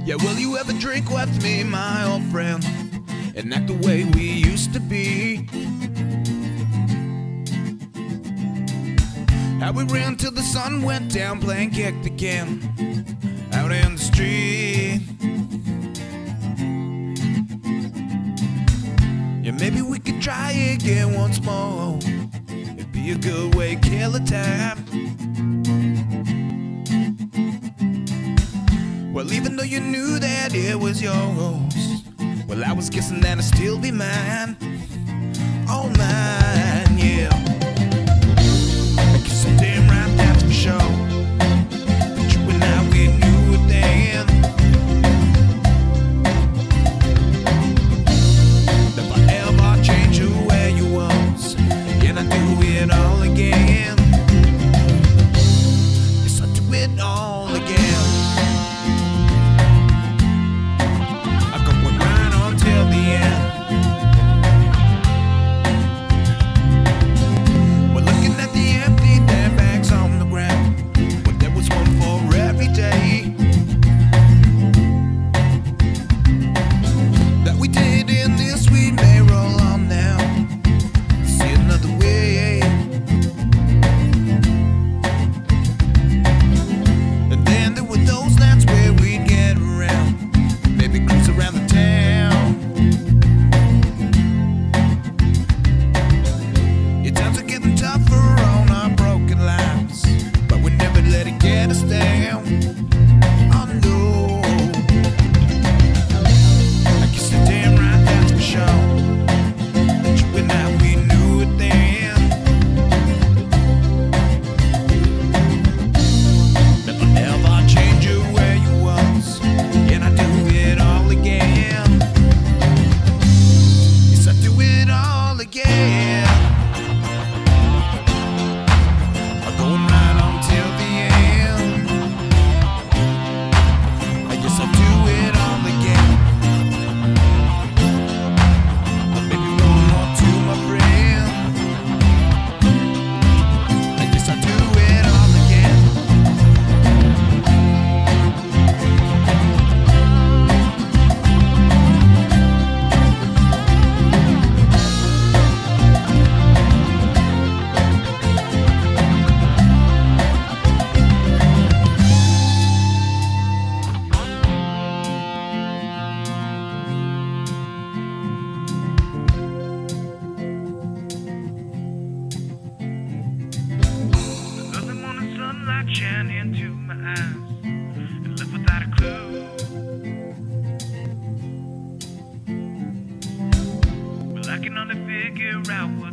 Yeah, will you ever drink with me, my old friend, and act the way we used to be? How we ran till the sun went down, playing kicked again out in the street. Yeah, maybe we could try again once more. It'd be a good way to kill the time. Well, even though you knew that it was yours, well, I was guessing that it'd still be mine. Oh, mine, yeah. I guess I'm damn right, that's for sure. But you and I, we knew it then. Never ever change you where you was, and I do it all again. Yes, I do it all again. Shine into my eyes and left without a clue. Well, I can only figure out what